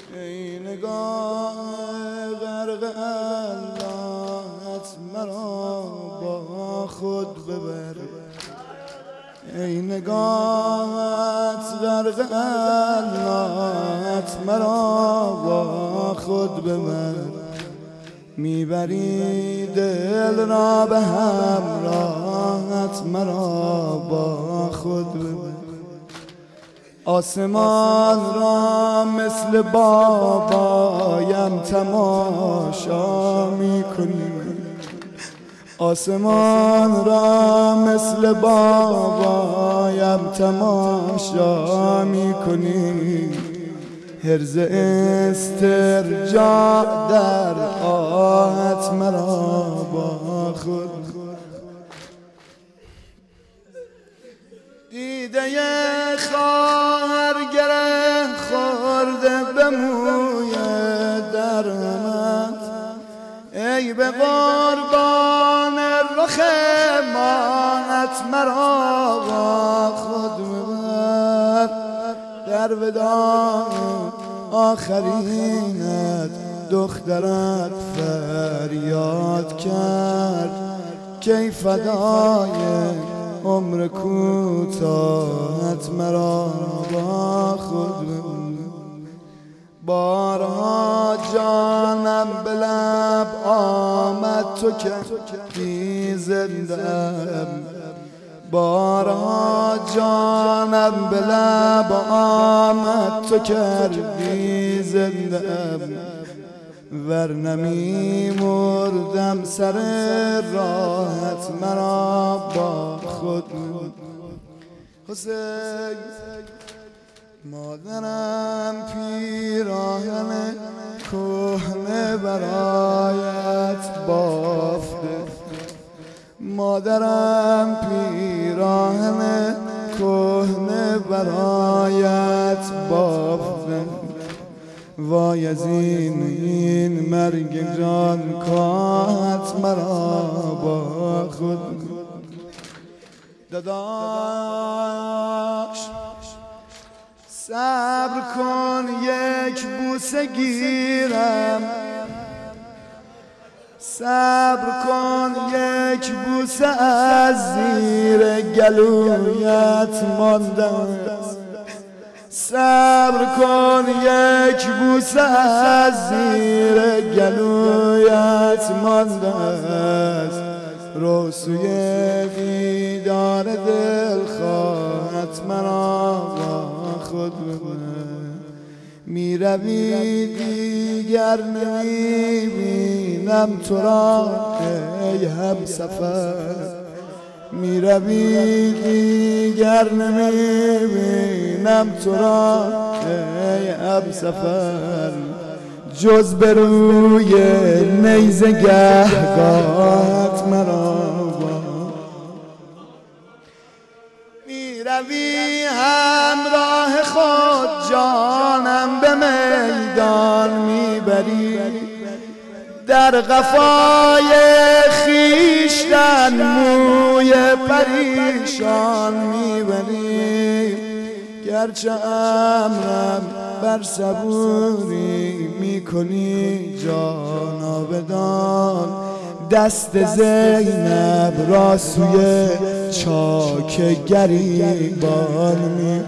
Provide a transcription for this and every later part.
ای نگاه غرق اللهت مرا با خود ببر، ای نگاهت غرق اللهت مرا با خود ببر، میبری دل را به همراهت مرا با خود ببر. آسمان را مثل بابایم تماشا میکنی، آسمان را مثل بابایم تماشا میکنی، حرز استرجاع در آهت مرا با خود. دیده خواهر گره خورده به موی درمت، ای به قربان رخ ماهت مرا با خود ببر. در وداع آخرینت دخترت فریاد کرد که فدای عمر کوتاهت مرا با خود ببر. بارها جانم به لب آمد تو کردی زنده‌ام، بارها جانم به لب آمد تو کردی زنده‌ام، ورنه می‌مردم سر راحت مرا با خود. حسین مادرم پیراهن کهنه برایت بافته، مادرم پیراهن کهنه برایت بافته، وای از این مرگ جان کات مرا با خود. داداش صبر کن یک بوسه گیرم، صبر کن یک بوسه از زیر گلویت مانده، صبر کن یک بوسه از زیر گلویت مانده است، رو سوی دیدار دل خواهت مرا با خود ببر. میروی دیگر نمیبینم تو را ای همسفر، میروی دیگر نمیبینم تو را ای همسفر، جز به روی نیزه گهگاهت مرا با. میروی همراه خود جانم به میدان میبری، در قفای خویشتن موی پریشان میبری، گرچه امرم بر صبوری میکنی جانا بدان، دست زینب را سوی چاک گریبان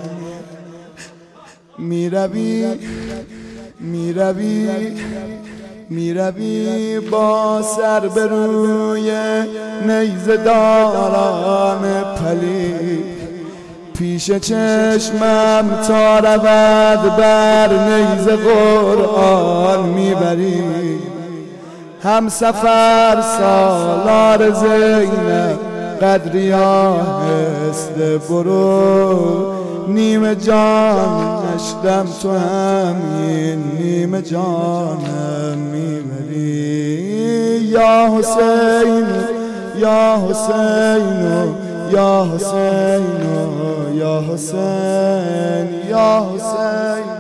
میروی با سر به روی نیزه داران پلید، پیش چشمم تا رود بر نیزه قرآن میبری، هم سفر سالار زینب قدری آهسته برو، نیم جان نشدم تو همین نیم جانم میبری. یا حسین یا حسین یا حسین یا حسین یا حسین